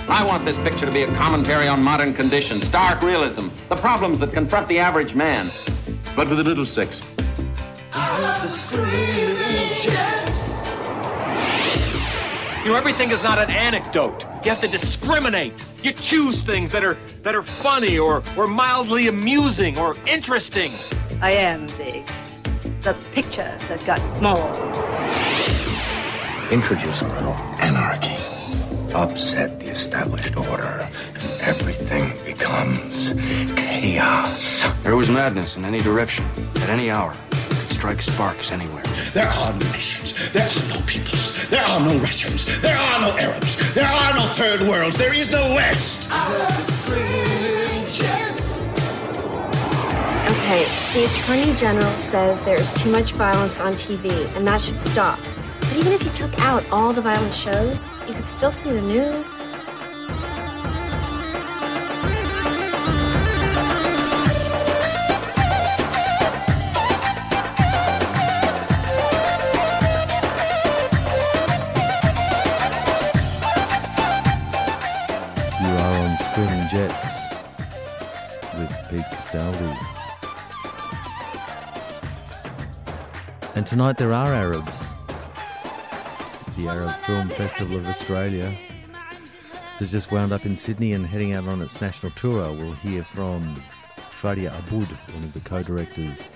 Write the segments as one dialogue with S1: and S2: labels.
S1: I want this picture to be a commentary on modern conditions, stark realism, the problems that confront the average man, but with a little sex.
S2: I love the screaming jets.
S3: You know, everything is not an anecdote. You have to discriminate. You choose things that are funny or mildly amusing or interesting.
S4: I am the picture that got small.
S5: Introduce a little anarchy. Upset the established order, and everything becomes chaos.
S6: There was madness in any direction, at any hour. It could strike sparks anywhere.
S7: There are no nations. There are no peoples. There are no Russians. There are no Arabs. There are no third worlds. There is no West.
S2: I love the screaming jets.
S8: Okay, the Attorney General says there's too much violence on TV, and that should stop. But even if you took out all the violent shows, you could still see the news.
S9: You are on Screaming Jets with Pete Castaldi. And tonight there are Arabs. The Arab Film Festival of Australia has just wound up in Sydney and heading out on its national tour. We'll hear from Fadia Aboud, one of the co-directors.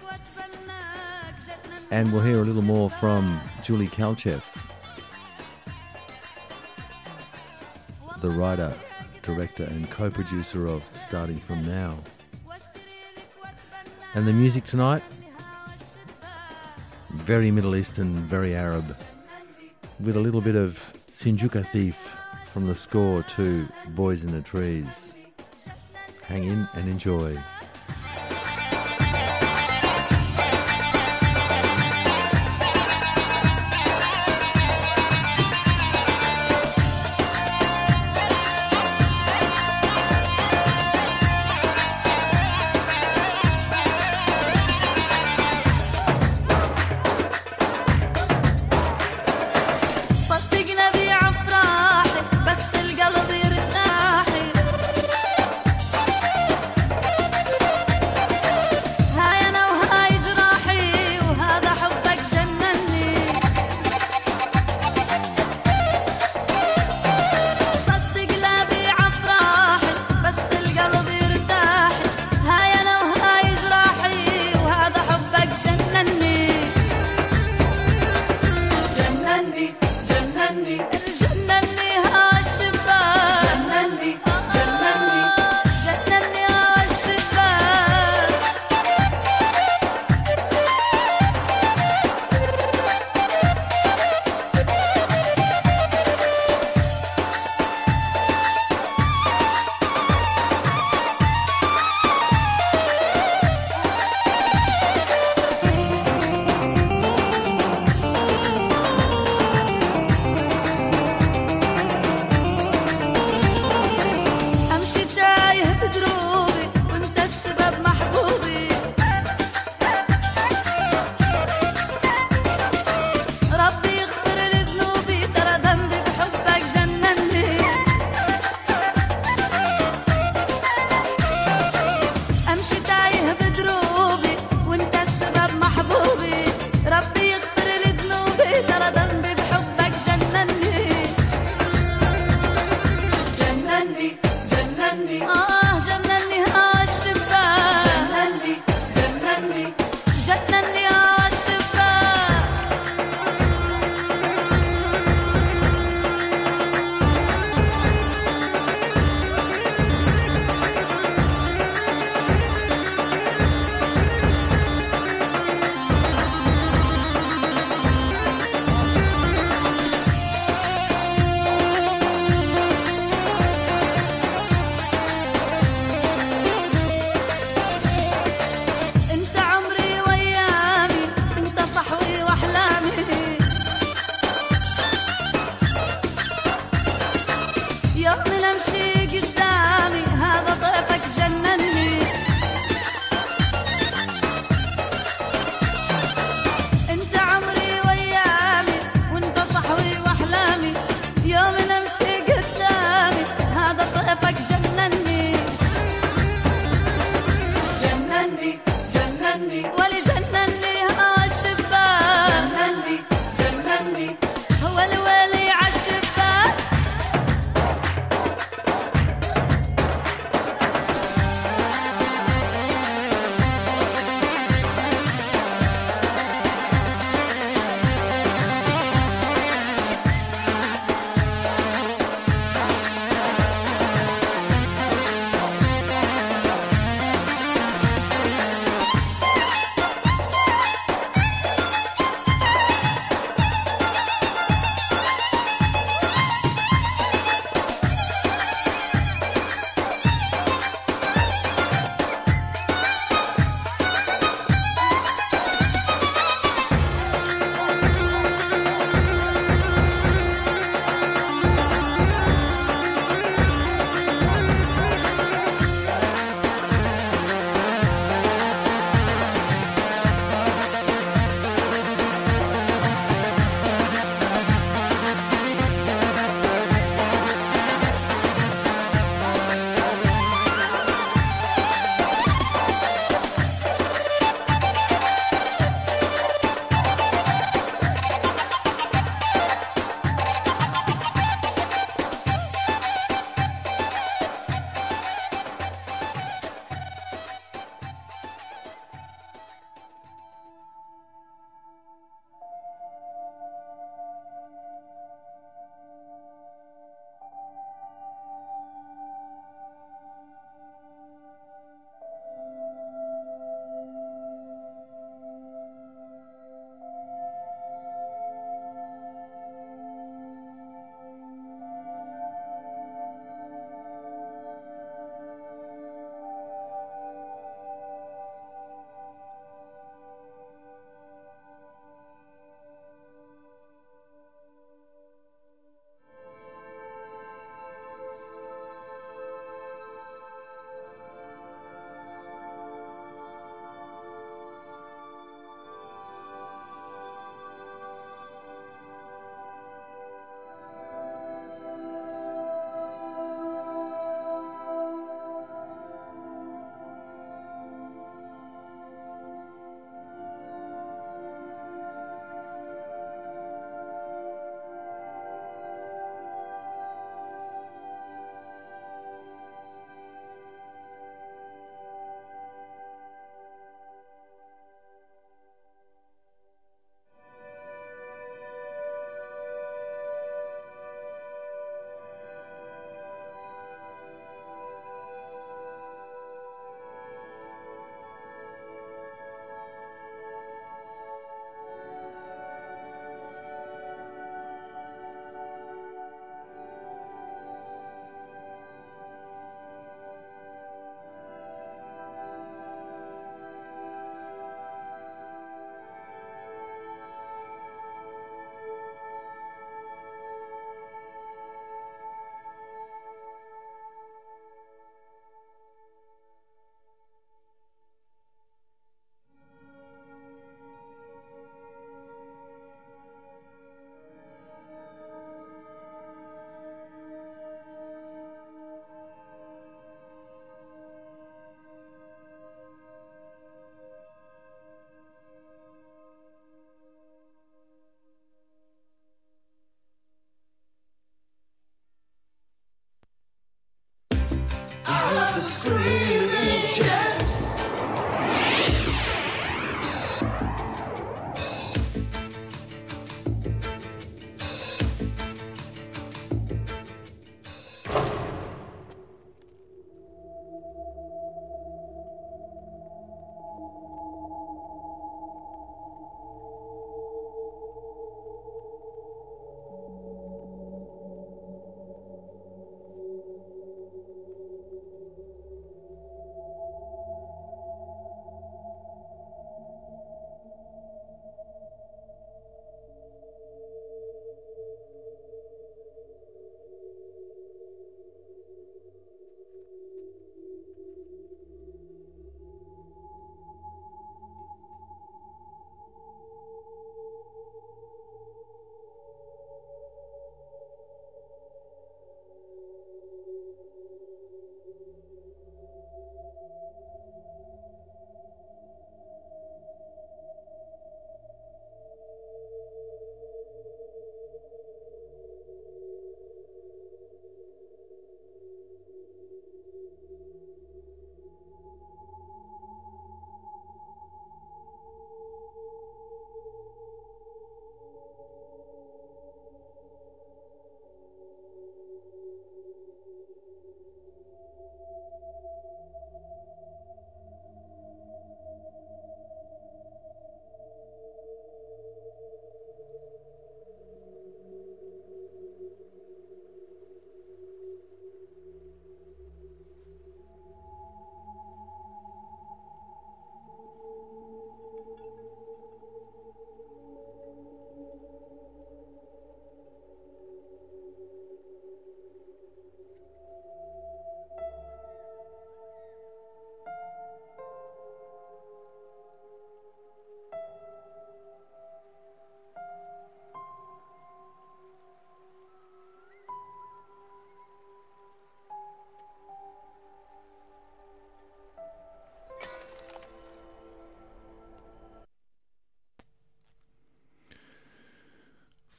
S9: And we'll hear a little more from Julie Kalcheff, the writer, director and co-producer of Starting From Now. And the music tonight, very Middle Eastern, very Arab, with a little bit of Sinjuka Thief from the score to Boys in the Trees. Hang in and enjoy.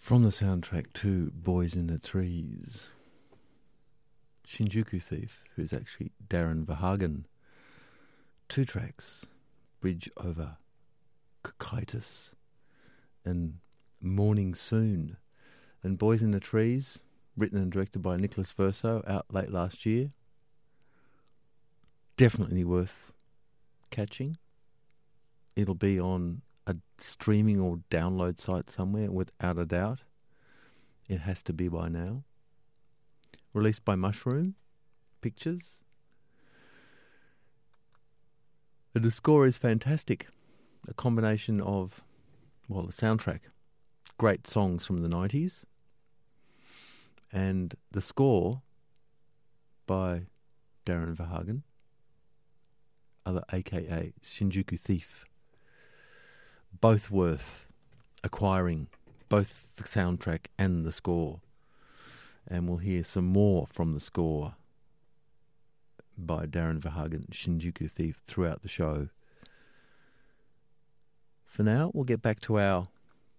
S9: From the soundtrack to Boys in the Trees, Shinjuku Thief, who's actually Darren Verhagen. 2 tracks, Bridge Over Cocytus and Morning Soon. And Boys in the Trees, written and directed by Nicholas Verso, out late last year. Definitely worth catching. It'll be on a streaming or download site somewhere, without a doubt. It has to be by now. Released by Mushroom Pictures. The score is fantastic. A combination of, well, the soundtrack, great songs from the 90s, and the score by Darren Verhagen, other aka Shinjuku Thief. Both worth acquiring, both the soundtrack and the score. And we'll hear some more from the score by Darren Verhagen, Shinjuku Thief, throughout the show. For now, we'll get back to our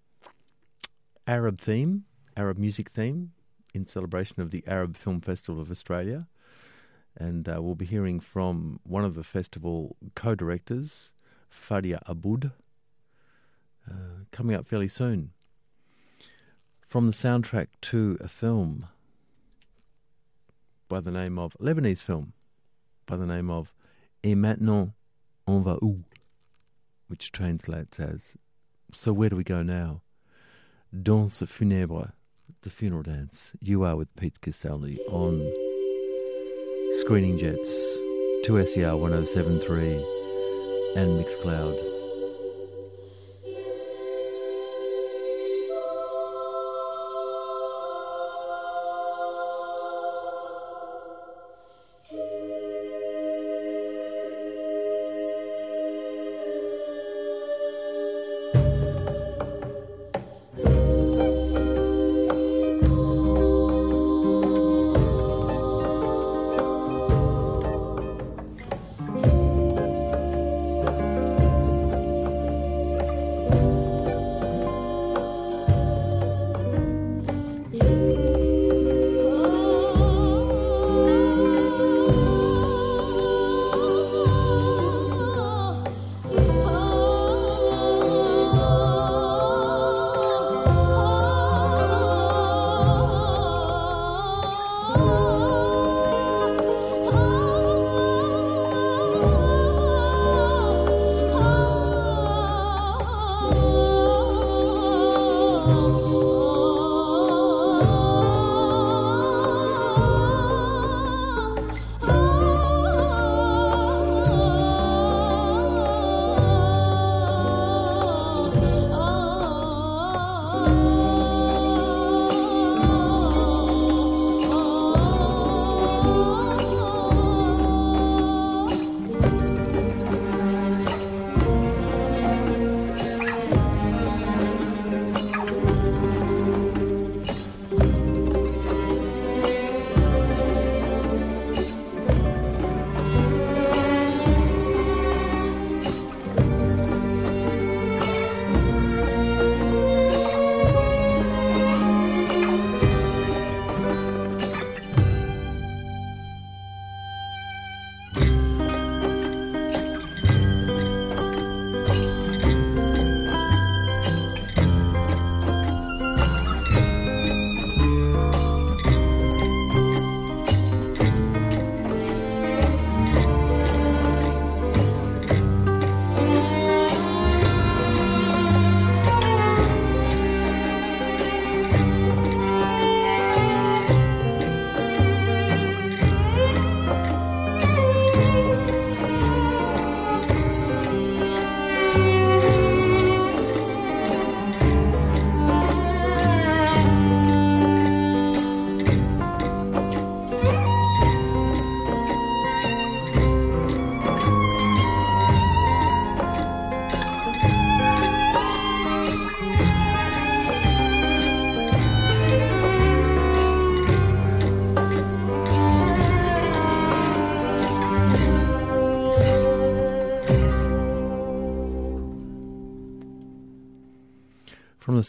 S9: Arab theme, Arab music theme, in celebration of the Arab Film Festival of Australia. And we'll be hearing from one of the festival co-directors, Fadia Aboud, coming up fairly soon. From the soundtrack to a film by the name of, Lebanese film, by the name of Et maintenant, on va où? Which translates as, so where do we go now? Danse funèbre, the funeral dance. You are with Pete Castelli on Screening Jets, 2SER 107.3 and Mixcloud.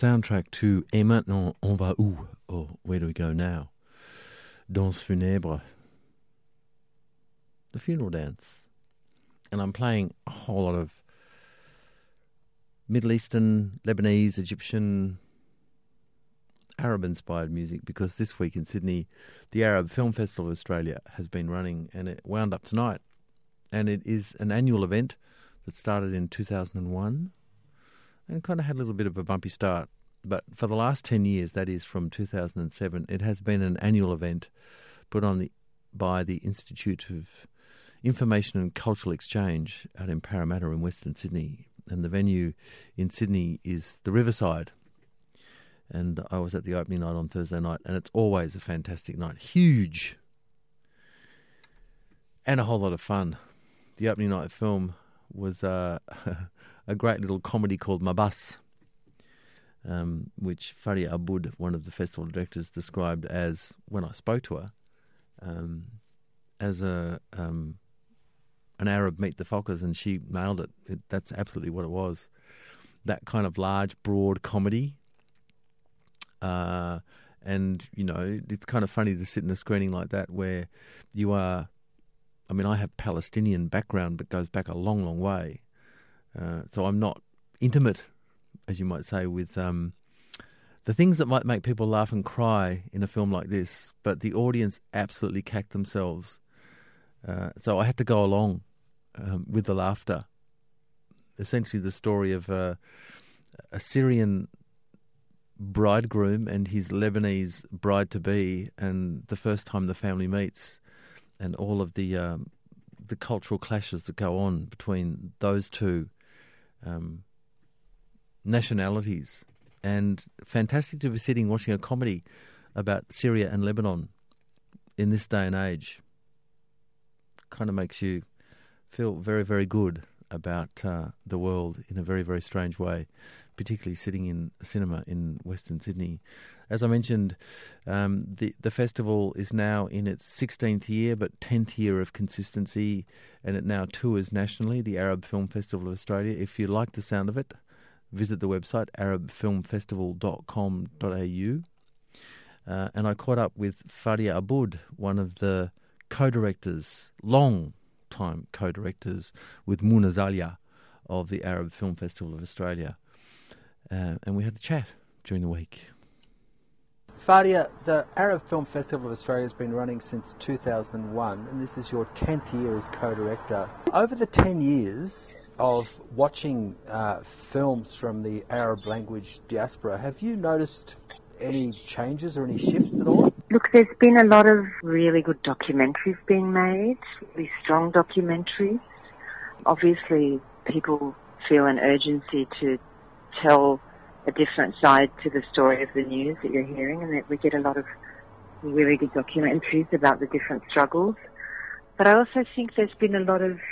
S9: soundtrack to Et maintenant on va où? Or where do we go now? Danse funèbre. The funeral dance. And I'm playing a whole lot of Middle Eastern, Lebanese, Egyptian, Arab-inspired music because this week in Sydney, the Arab Film Festival of Australia has been running and it wound up tonight. And it is an annual event that started in 2001 and kind of had a little bit of a bumpy start. But for the last 10 years, that is from 2007, it has been an annual event put on by the Institute of Information and Cultural Exchange out in Parramatta in Western Sydney. And the venue in Sydney is the Riverside. And I was at the opening night on Thursday night, and it's always a fantastic night. Huge. And a whole lot of fun. The opening night film was a great little comedy called Mabas, which Faria Aboud, one of the festival directors, described as, when I spoke to her, as an Arab Meet the Fockers, and she nailed it. That's absolutely what it was. That kind of large, broad comedy. And, you know, it's kind of funny to sit in a screening like that where you are... I mean, I have Palestinian background, but goes back a long, long way. So I'm not intimate, as you might say, with the things that might make people laugh and cry in a film like this. But the audience absolutely cacked themselves. So I had to go along with the laughter. Essentially the story of a Syrian bridegroom and his Lebanese bride-to-be, and the first time the family meets, and all of the cultural clashes that go on between those two nationalities. And fantastic to be sitting watching a comedy about Syria and Lebanon in this day and age. Kind of makes you feel very, very good about the world in a very, very strange way, particularly sitting in a cinema in Western Sydney. As I mentioned, the festival is now in its 16th year, but 10th year of consistency, and it now tours nationally, the Arab Film Festival of Australia. If you like the sound of it, visit the website, arabfilmfestival.com.au. And I caught up with Faria Aboud, one of the co-directors, long-time co-directors with Muna Zalia of the Arab Film Festival of Australia. And we had a chat during the week.
S10: Faria, the Arab Film Festival of Australia has been running since 2001, and this is your 10th year as co-director. Over the 10 years of watching films from the Arab language diaspora, have you noticed any changes or any shifts at all?
S11: Look, there's been a lot of really good documentaries being made, really strong documentaries. Obviously, people feel an urgency to tell a different side to the story of the news that you're hearing, and that we get a lot of really good documentaries about the different struggles. But I also think there's been a lot of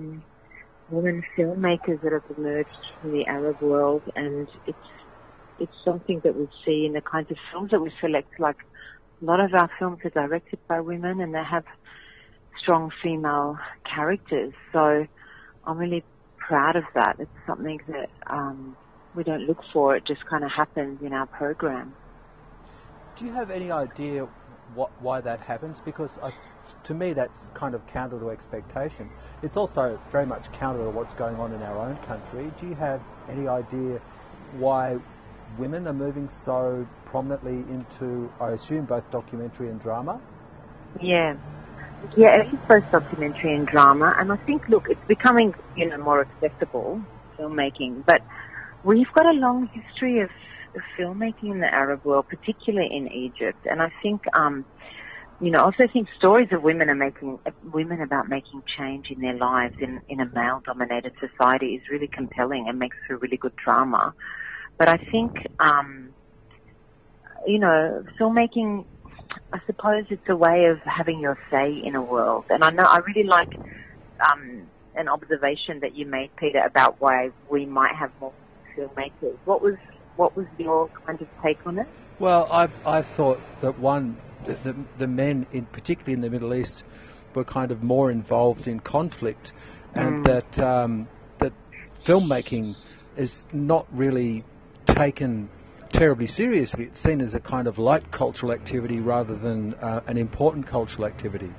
S11: women filmmakers that have emerged from the Arab world, and it's something that we see in the kinds of films that we select. Like, a lot of our films are directed by women, and they have strong female characters. So I'm really proud of that. It's something that we don't look for. It just kind of happens in our program.
S10: Do you have any idea why that happens? Because to me, that's kind of counter to expectation. It's also very much counter to what's going on in our own country. Do you have any idea why women are moving so prominently into, I assume, both documentary and drama?
S11: Yeah, it is both documentary and drama, and I think, look, it's becoming, more accessible, filmmaking, but we've got a long history of filmmaking in the Arab world, particularly in Egypt, and I think, I also think stories of women about making change in their lives in a male-dominated society is really compelling and makes for really good drama. But I think, filmmaking, I suppose it's a way of having your say in a world. And I really like an observation that you made, Peter, about why we might have more filmmakers. What was your kind of take on it?
S10: Well, I thought that the men, particularly in the Middle East, were kind of more involved in conflict, and that filmmaking is not really taken terribly seriously. It's seen as a kind of light cultural activity rather than an important cultural activity.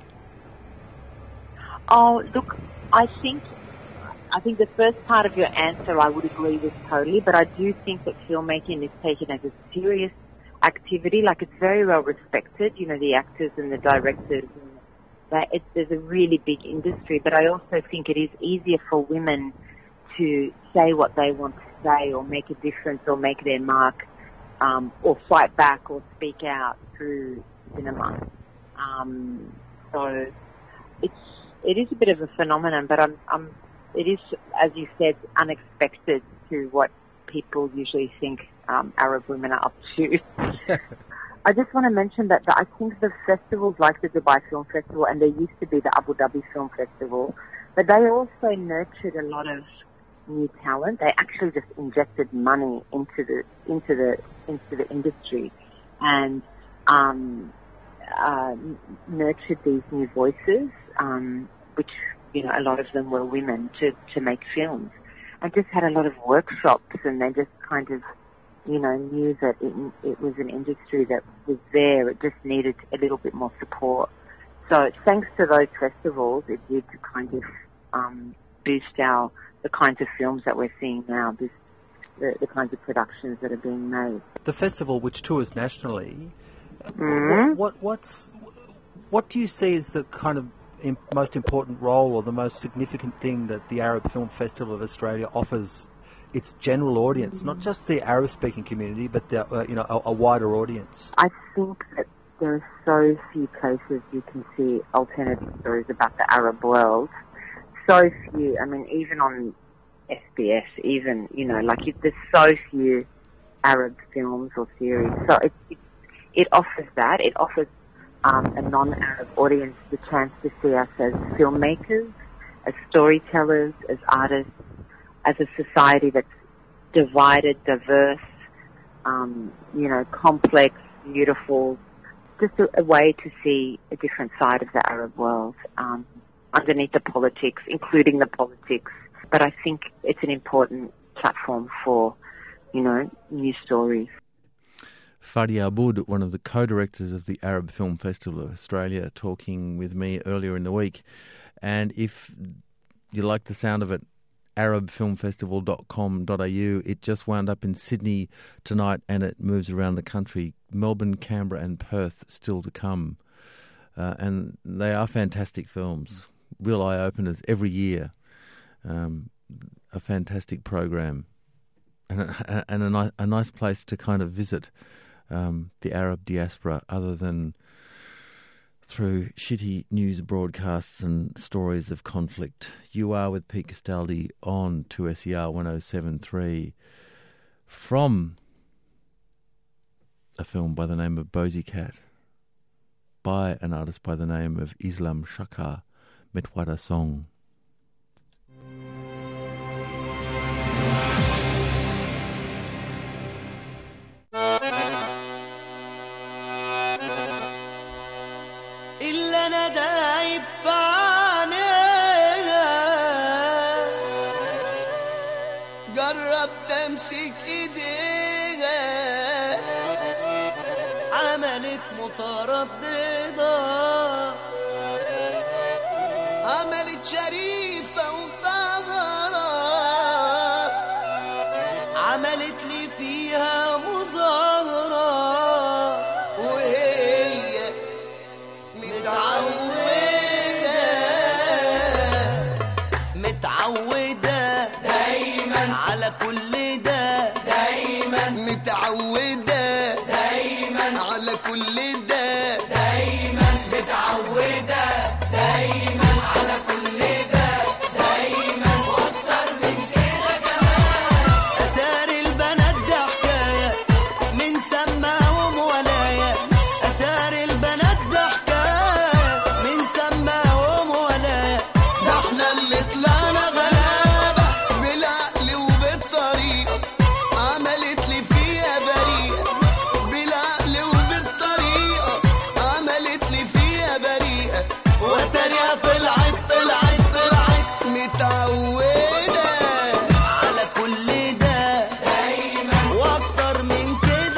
S11: Oh, look, I think the first part of your answer I would agree with totally, but I do think that filmmaking is taken as a serious activity. Like, it's very well respected, you know, the actors and the directors. There's a really big industry, but I also think it is easier for women to say what they want to say or make a difference or make their mark, or fight back or speak out through cinema. So it is a bit of a phenomenon, but it is, as you said, unexpected to what people usually think Arab women are up to. I just want to mention that I think the festivals like the Dubai Film Festival, and there used to be the Abu Dhabi Film Festival, but they also nurtured a lot of new talent. They actually just injected money into the industry and nurtured these new voices, which, you know, a lot of them were women, to make films. I just had a lot of workshops, and they just kind of, you know, knew that it was an industry that was there. It just needed a little bit more support. So thanks to those festivals, it did kind of boost the kinds of films that we're seeing now, the kinds of productions that are being made.
S10: The festival, which tours nationally, what do you see as the kind of most important role or the most significant thing that the Arab Film Festival of Australia offers its general audience, not just the Arab-speaking community, but a wider audience? I
S11: think that there are so few places you can see alternative stories about the Arab world. So few. I mean, even on SBS, even, you know, like there's so few Arab films or series. So it offers that. It offers a non-Arab audience the chance to see us as filmmakers, as storytellers, as artists, as a society that's divided, diverse, you know, complex, beautiful, just a way to see a different side of the Arab world, underneath the politics, including the politics. But I think it's an important platform for, you know, new stories.
S9: Fadi Aboud, one of the co-directors of the Arab Film Festival of Australia, talking with me earlier in the week. And if you like the sound of it, arabfilmfestival.com.au. It just wound up in Sydney tonight, and it moves around the country. Melbourne, Canberra and Perth still to come. And they are fantastic films, real eye-openers every year. A fantastic program, and a nice place to kind of visit the Arab diaspora, other than through shitty news broadcasts and stories of conflict. You are with Pete Castaldi on 2SER 107.3 from a film by the name of Bozzycat, by an artist by the name of Islam Shakar, Metwada Song.
S2: امسك ايديها عملت مترددة عملت شريفة وطهرة عملت لي فيها مظاهرة وهي متعودة دايما على كل متعودة دايما على كل ده دايما متعودة دايما على كل ده دايما واكتر من كده كمان اتاري البنات ده حكاية من سماهم ولاية اتاري البنات ده حكاية من سماهم ولاية ده احنا اللي طلعنا غلابة بالعقل وبالطريقة عملت لي فيها بريئة بالعقل وبالطريقة عملت لي فيها بريئة وتانية طلعت متعودة على كل ده دايما واكتر من كده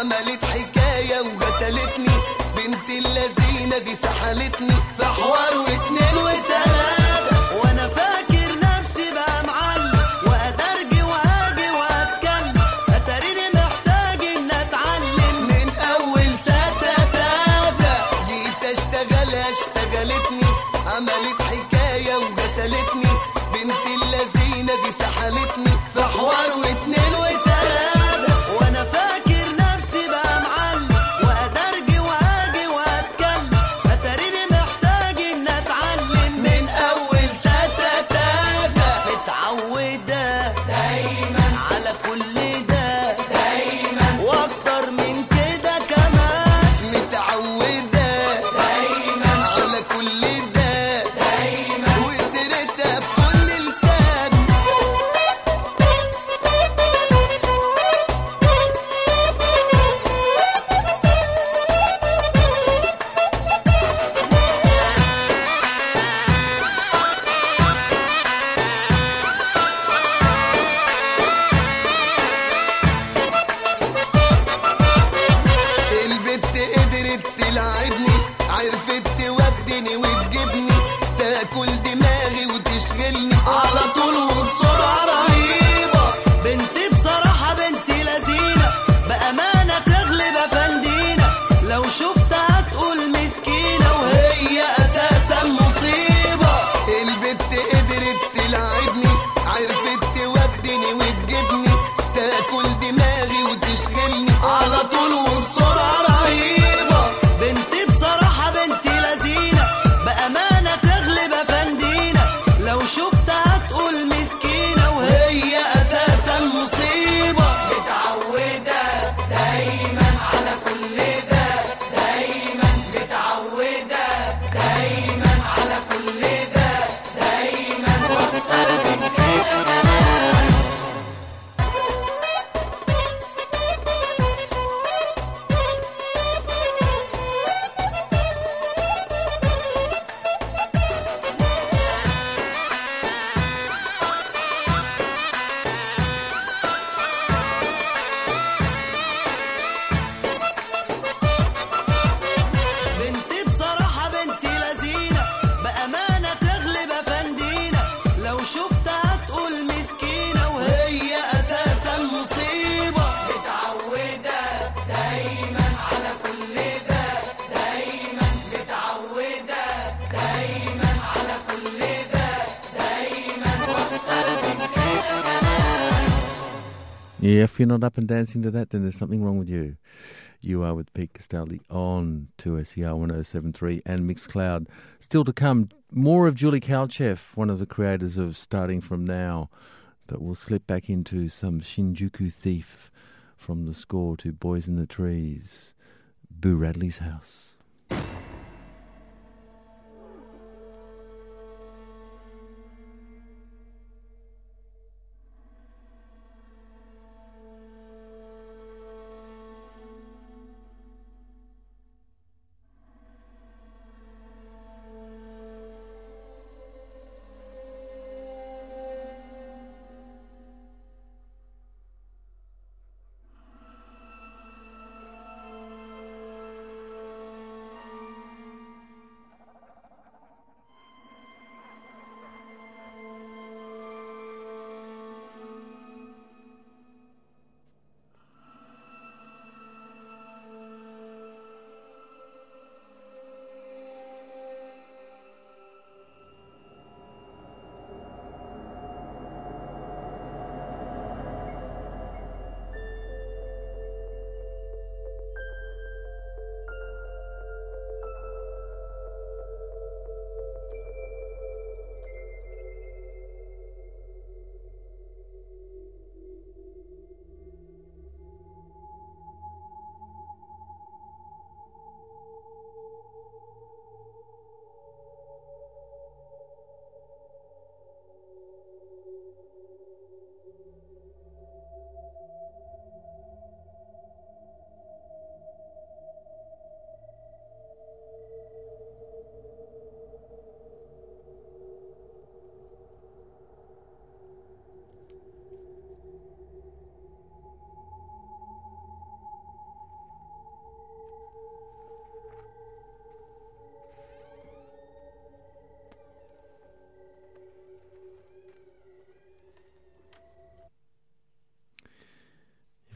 S2: عملت حكاية وغسلتني، بنت اللذينة دي سحلتني في حوار واتنين وتلاتة، وانا فاكر نفسي بقى معلم وادرجي وهاجي واتكلم، اتاريني محتاج ان اتعلم من اول تاتا تاتا، جيت اشتغلها اشتغلتني، عملت حكاية وغسلتني، بنت اللذينة دي سحلتني في حوار واتنين وتلاتة، وانا فاكر نفسي بقى معلم وادرجي وهاجي واتكلم، اتاريني محتاج ان اتعلم من اول تاتا تاتا، متعودة دايما على كل ده دايما واكتر من كده كمان، متعودة دايما على كل ده دايما وسيرتها في كل لسان. البت قدرت تلعبني، عرفت تودني وتجيبني، تاكل دماغي وتشغلني على طول وبسرعة رهيبة، بنتي بصراحة بنتي لذينة، بأمانة تغلب أفندينا، لو شفتها تقول مسكينة وهي أساسا مصيبة، البت قدرت تلعبني، عرفت تودني وتجيبني، تاكل دماغي وتشغلني على طول وبسرعة رهيبة، بنتي بصراحة بنتي لذينة، بأمانة تغلب أفندينا، لو شفتها تقول مسكينة وهي أساسا مصيبة، متعودة دايما على كل ده دايما، متعودة دايما على كل ده دايما واكتر من كده. بنتي بصراحة بنتي لذينة، بأمانة تغلب أفندينا، لو شفتها تقول مسكينة وهي أساسا مصيبة، متعودة دايما على كل ده دايما، متعودة دايما على كل ده دايما واكتر من كده.
S9: Yeah, if you're not up and dancing to that, then there's something wrong with you. You are with Pete Castaldi on 2SER 1073 and Mixcloud. Still to come, more of Julie Kalchev, one of the creators of Starting From Now. But we'll slip back into some Shinjuku Thief, from the score to Boys in the Trees, Boo Radley's House.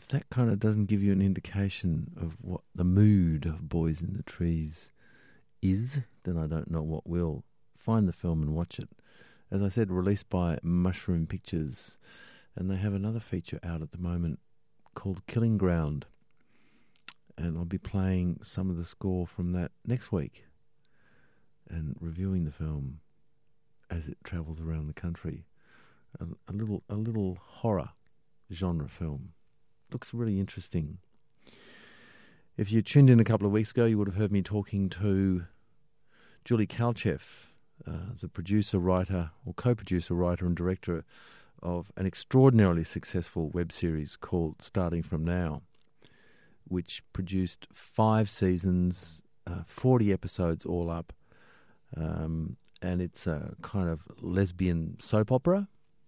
S9: if that kind of doesn't give you an indication of what the mood of Boys in the Trees is, then I don't know what will. Find the film and watch it. As I said, released by Mushroom Pictures, and they have another feature out at the moment called Killing Ground, and I'll be playing some of the score from that next week and reviewing the film as it travels around the country. A little horror genre film. Looks really interesting. If you tuned in a couple of weeks ago, you would have heard me talking to Julie Kalcheff, the producer, writer, or co-producer, writer and director of an extraordinarily successful web series called Starting From Now, which produced 5 seasons, 40 episodes all up, and it's a kind of lesbian soap opera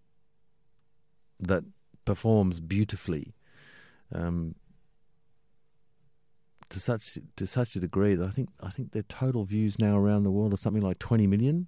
S9: that performs beautifully to such a degree that I think their total views now around the world are something like 20 million.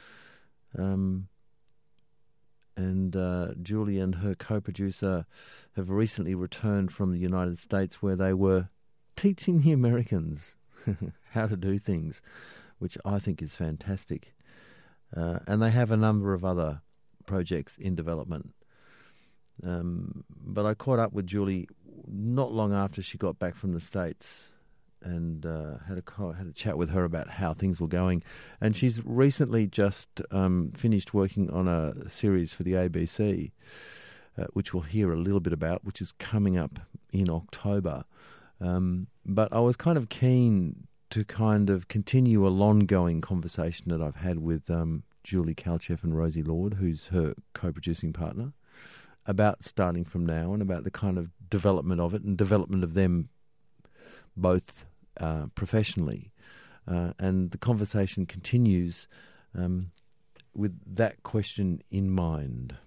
S9: And Julie and her co-producer have recently returned from the United States, where they were teaching the Americans how to do things, which I think is fantastic. And they have a number of other projects in development. But I caught up with Julie not long after she got back from the States, and had a chat with her about how things were going. And she's recently just finished working on a series for the ABC, which we'll hear a little bit about, which is coming up in October. But I was kind of keen to kind of continue a long-going conversation that I've had with Julie Kalcheff and Rosie Lord, who's her co-producing partner, about Starting From Now and about the kind of development of it and development of them both professionally. And the conversation continues with that question in mind.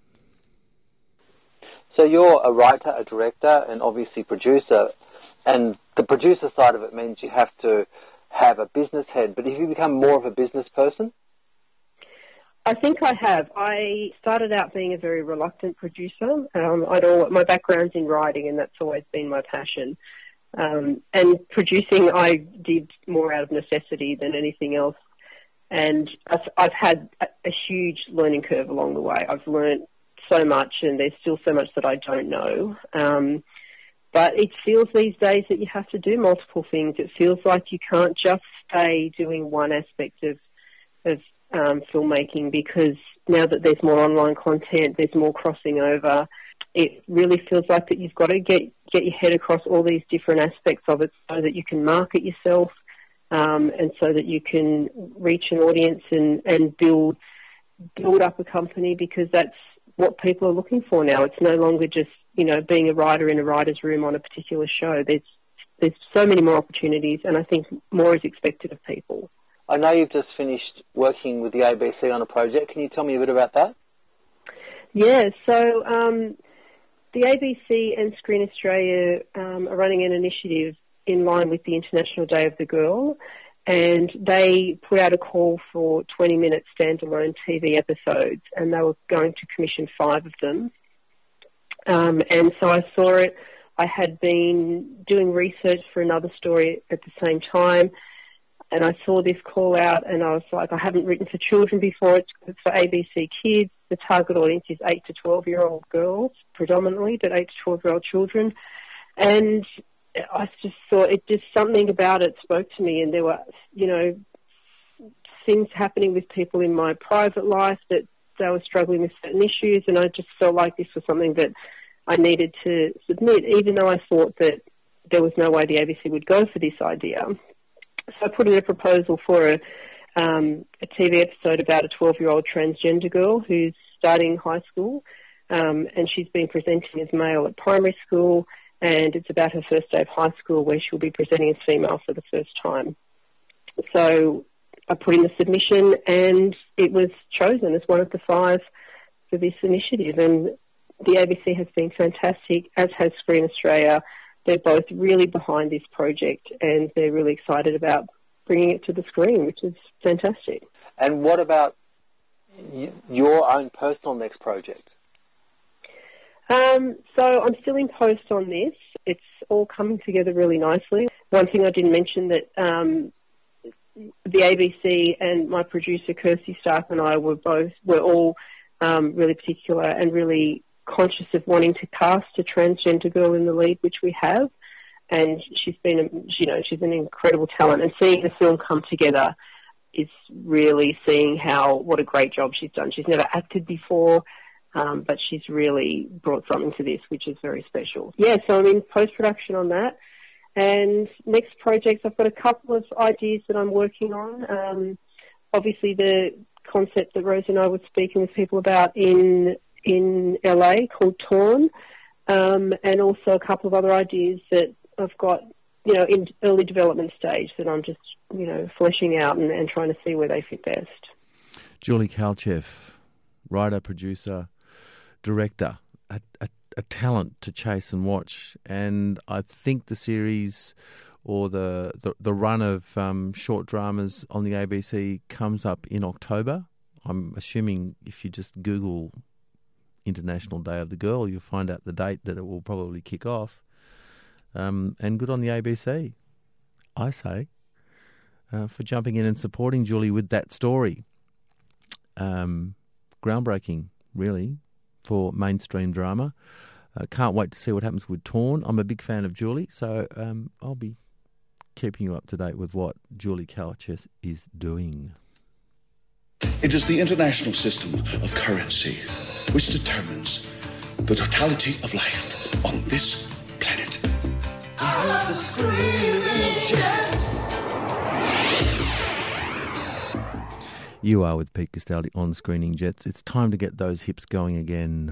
S12: So you're a writer, a director, and obviously producer. And the producer side of it means you have to have a business head. But have you become more of a business person?
S13: I think I have. I started out being a very reluctant producer. My background's in writing, and that's always been my passion. And producing, I did more out of necessity than anything else. And I've had a huge learning curve along the way. I've learned so much, and there's still so much that I don't know. But it feels these days that you have to do multiple things. It feels like you can't just stay doing one aspect of filmmaking, because now that there's more online content, there's more crossing over. It really feels like that you've got to get your head across all these different aspects of it so that you can market yourself, and so that you can reach an audience and build up a company, because that's what people are looking for now. It's no longer just, being a writer in a writer's room on a particular show. There's so many more opportunities, and I think more is expected of people.
S12: I know you've just finished working with the ABC on a project. Can you tell me a bit about that?
S13: Yeah, so the ABC and Screen Australia are running an initiative in line with the International Day of the Girl, and they put out a call for 20-minute standalone TV episodes, and they were going to commission 5 of them. And so I saw it. I had been doing research for another story at the same time, and I saw this call out, and I was like, I haven't written for children before. It's for ABC Kids. The target audience is 8 to 12-year-old girls, predominantly, but 8 to 12-year-old children. And I just thought something about it spoke to me, and there were, things happening with people in my private life that they were struggling with certain issues, and I just felt like this was something that I needed to submit, even though I thought that there was no way the ABC would go for this idea. So I put in a proposal for a TV episode about a 12-year-old transgender girl who's starting high school, and she's been presenting as male at primary school, and it's about her first day of high school where she'll be presenting as female for the first time. So I put in the submission, and it was chosen as one of the 5 for this initiative, and the ABC has been fantastic, as has Screen Australia. They're both really behind this project, and they're really excited about bringing it to the screen, which is fantastic.
S12: And what about your own personal next project?
S13: So I'm still in post on this. It's all coming together really nicely. One thing I didn't mention that the ABC and my producer Kirsty Stark and I were all really particular and really conscious of wanting to cast a transgender girl in the lead, which we have. And she's she's an incredible talent. And seeing the film come together is really seeing what a great job she's done. She's never acted before. But she's really brought something to this, which is very special. Yeah, so I'm in post-production on that. And next projects, I've got a couple of ideas that I'm working on. Obviously, the concept that Rose and I were speaking with people about in LA called Torn, and also a couple of other ideas that I've got, in early development stage that I'm just, fleshing out and trying to see where they fit best.
S9: Julie Kalcheff, writer, producer, director, a talent to chase and watch. And I think the series or the run of short dramas on the ABC comes up in October. I'm assuming if you just Google International Day of the Girl, you'll find out the date that it will probably kick off. And good on the ABC, I say, for jumping in and supporting Julie with that story. Groundbreaking, really, for mainstream drama. Can't wait to see what happens with Torn. I'm a big fan of Julie, so I'll be keeping you up to date with what Julie Kalcheff is doing.
S7: It is the international system of currency which determines the totality of life on this planet.
S2: I love the screaming jets.
S9: You are with Pete Castaldi on Screening Jets. It's time to get those hips going again.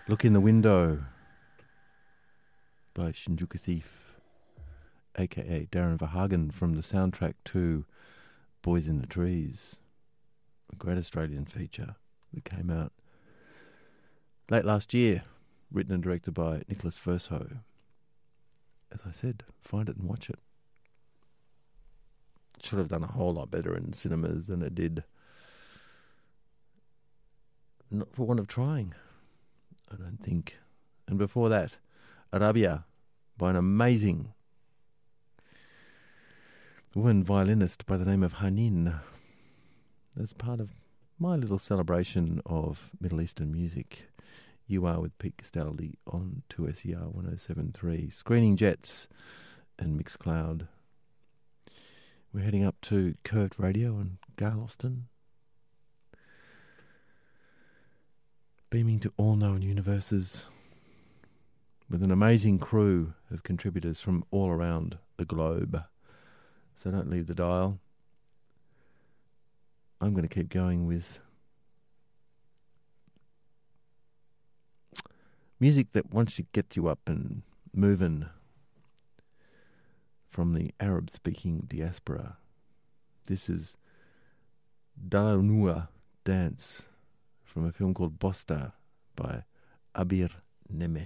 S9: Look in the Window by Shinjuku Thief, a.k.a. Darren Verhagen, from the soundtrack to Boys in the Trees, a great Australian feature that came out late last year, written and directed by Nicholas Verso. As I said, find it and watch it. Should have done a whole lot better in cinemas than it did. Not for want of trying, I don't think. And before that, Arabia by an amazing woman violinist by the name of Hanin. As part of my little celebration of Middle Eastern music. You are with Pete Castaldi on 2SER 107.3. Screening Jets and Mixcloud. We're heading up to Curved Radio and Gail Austin. Beaming to all known universes with an amazing crew of contributors from all around the globe. So don't leave the dial. I'm going to keep going with music that wants to get you up and moving from the Arab-speaking diaspora. This is Dalanua Dance from a film called Bosta by Abir Neme.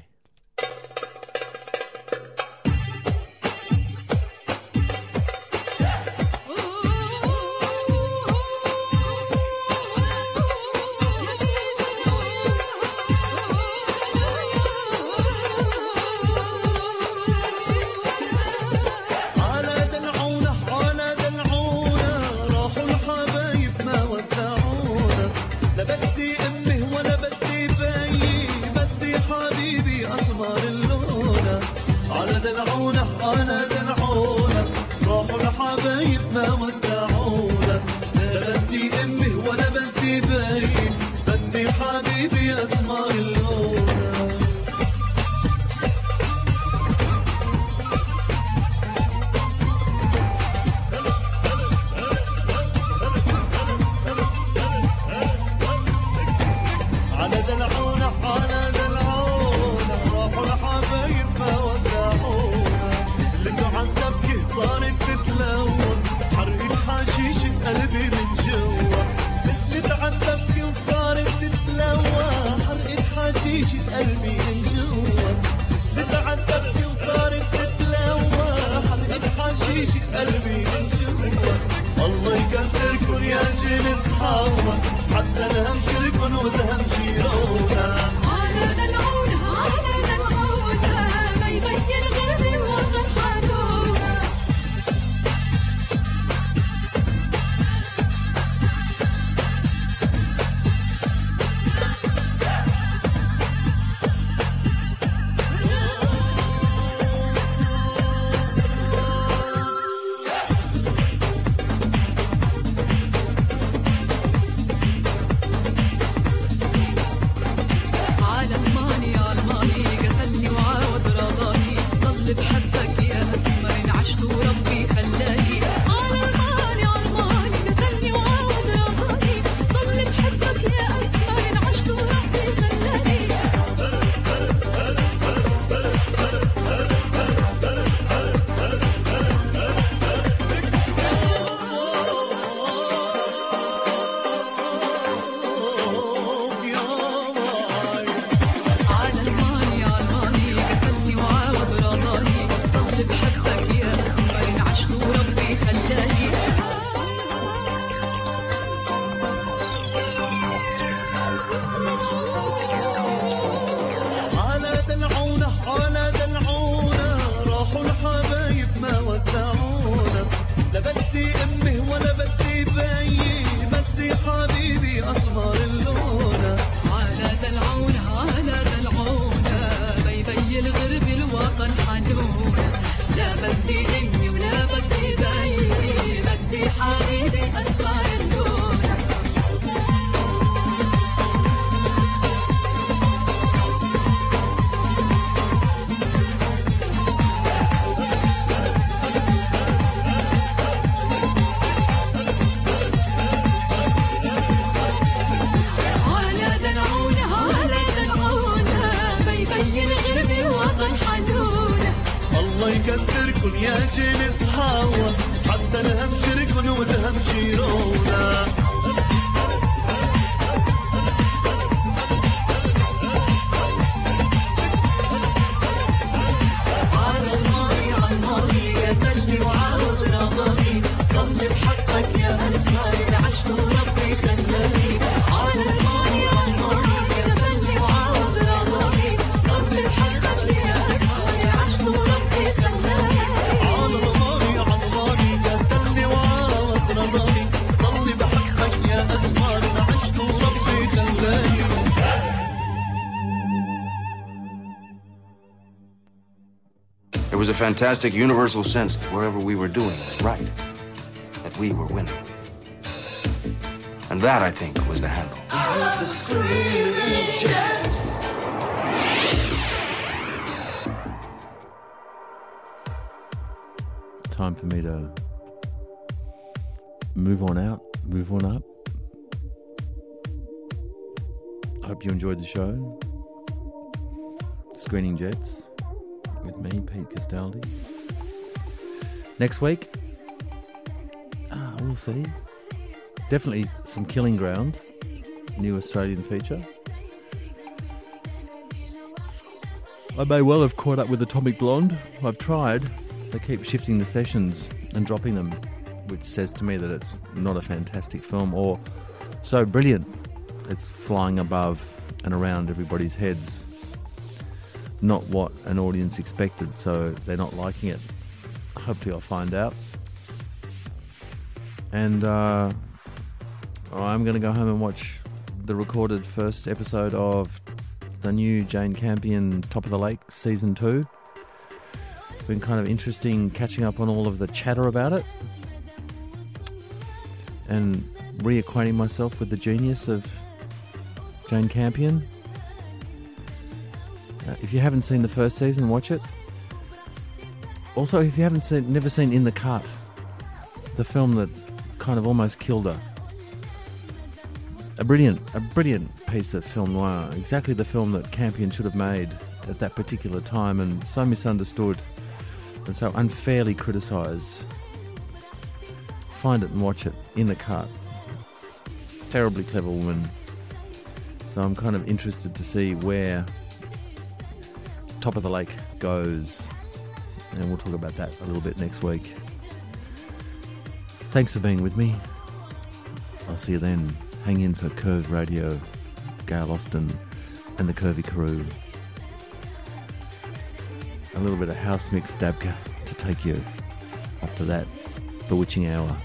S2: شركن يا جنس هوا حتى الهم شركن والهم شيرونا على الماضي على الماضي يا تلي وعاود نظري ضل بحقك يا أسماري عشت وربي خلاني على الماضي على الماضي يا تلي وعاود نظري ضل بحقك يا أسماري عشت وربي خلاني على الماضي على الماضي يا تلي وعاود نظري ضل بحقك يا أسماري عشت وربي خلاني.
S6: There was a fantastic universal sense that wherever we were doing was right, that we were winning. And that, I think, was the handle.
S2: Out the screaming chest.
S9: Time for me to move on out, move on up. Hope you enjoyed the show. Screening Jets with me, Pete Castaldi. Next week, we'll see. Definitely some Killing Ground, new Australian feature. I may well have caught up with Atomic Blonde. I've tried. They keep shifting the sessions and dropping them, which says to me that it's not a fantastic film or so brilliant it's flying above and around everybody's heads. Not what an audience expected, so they're not liking it. Hopefully I'll find out. And I'm going to go home and watch the recorded first episode of the new Jane Campion Top of the Lake Season 2. Been kind of interesting catching up on all of the chatter about it and reacquainting myself with the genius of Jane Campion. If you haven't seen the first season, watch it. Also, if you haven't never seen In the Cut, the film that kind of almost killed her. A brilliant piece of film noir. Exactly the film that Campion should have made at that particular time, and so misunderstood and so unfairly criticised. Find it and watch it. In the Cut. Terribly clever woman. So I'm kind of interested to see where Top of the Lake goes, and we'll talk about that a little bit next week. Thanks for being with me. I'll see you then. Hang in for Curve Radio, Gail Austin and the Curvy Crew. A little bit of house mix Dabka to take you up to that bewitching hour.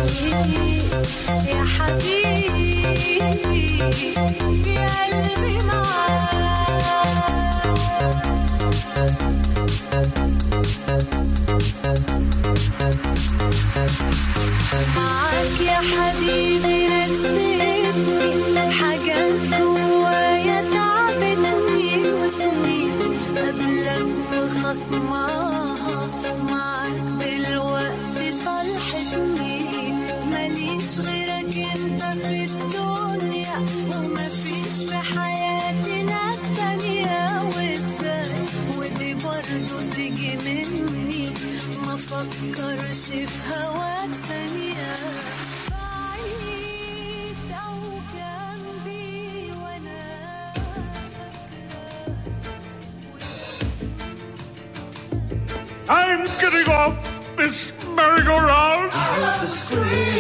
S2: يا حبيبي يا قلبي معاك يا حبيبي نسيتني حاجات جوايا تعبتني وسنين قبلك وخصماها معاك دلوقتي صالحتني ماليش غيرك انت في الدنيا ومفيش في حياتي ناس تانية وازاي ودي برضو تيجي مني ما فكرش في هواك ثانية بعيد أو جنبي وأنا
S14: I'm getting off this merry-go-round.
S2: I love to scream.